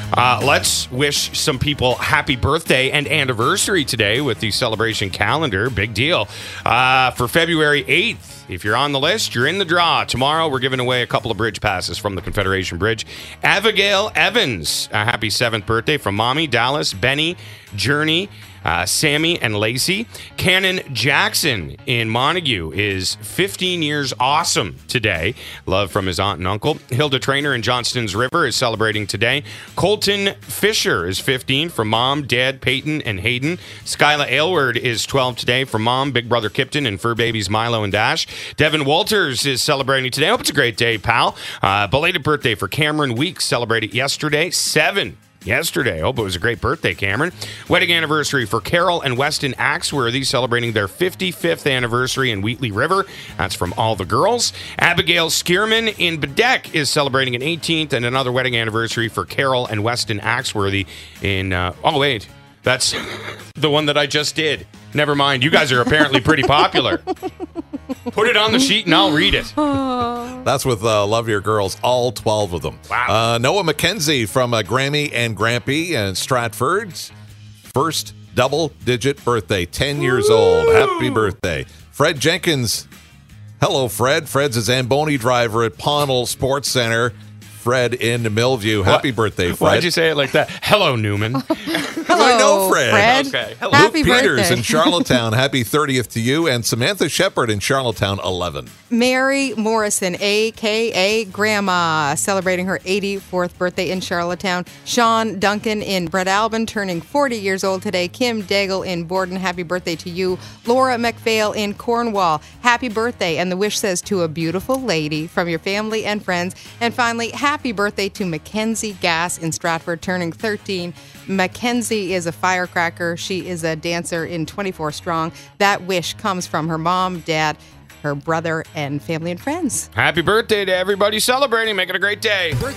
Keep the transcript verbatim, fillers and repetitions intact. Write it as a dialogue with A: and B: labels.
A: Uh, let's wish some people happy birthday and anniversary today with the celebration calendar. Big deal. Uh, for February eighth, if you're on the list, you're in the draw. Tomorrow, we're giving away a couple of bridge passes from the Confederation Bridge. Abigail Evans, a happy seventh birthday from Mommy, Dallas, Benny, Journey, Uh, Sammy and Lacey. Cannon Jackson in Montague is fifteen years awesome today. Love from his aunt and uncle. Hilda Trainer in Johnston's River is celebrating today. Colton Fisher is fifteen from Mom, Dad, Peyton, and Hayden. Skyla Aylward is twelve today from Mom, Big Brother Kipton, and fur babies Milo and Dash. Devin Walters is celebrating today. Hope it's a great day, pal. Uh, belated birthday for Cameron Weeks, celebrated yesterday. Seven. Yesterday. Hope it was a great birthday, Cameron. Wedding anniversary for Carol and Weston Axworthy, celebrating their fifty-fifth anniversary in Wheatley River. That's from all the girls. Abigail Skierman in Bedeck is celebrating an eighteenth, and another wedding anniversary for Carol and Weston Axworthy in, uh, oh, wait. That's the one that I just did. Never mind. You guys are apparently pretty popular. Put it on the sheet and I'll read it.
B: That's with uh, Love Your Girls, all twelve of them.
A: Wow.
B: Uh, Noah McKenzie from uh, Grammy and Grampy and Stratford's first double-digit birthday, ten years old. Happy birthday. Fred Jenkins. Hello, Fred. Fred's a Zamboni driver at Ponnell Sports Center. Fred in Millview. Happy
A: what?
B: birthday, Fred.
A: Why'd you say it like that? Hello, Newman.
B: Hello, I know Fred.
C: Fred.
A: Okay. Hello.
C: Happy
B: Luke Peters
C: birthday.
B: in Charlottetown. Happy thirtieth to you. And Samantha Shepard in Charlottetown, eleven.
C: Mary Morrison, a k a. Grandma, celebrating her eighty-fourth birthday in Charlottetown. Sean Duncan in Brett Albin, turning forty years old today. Kim Daigle in Borden, happy birthday to you. Laura McPhail in Cornwall, happy birthday. And the wish says, to a beautiful lady from your family and friends. And finally, happy birthday to Mackenzie Gass in Stratford, turning thirteen. Mackenzie is a firecracker. She is a dancer in twenty-four Strong. That wish comes from her mom, dad, her brother, and family and friends.
A: Happy birthday to everybody celebrating. Make it a great day.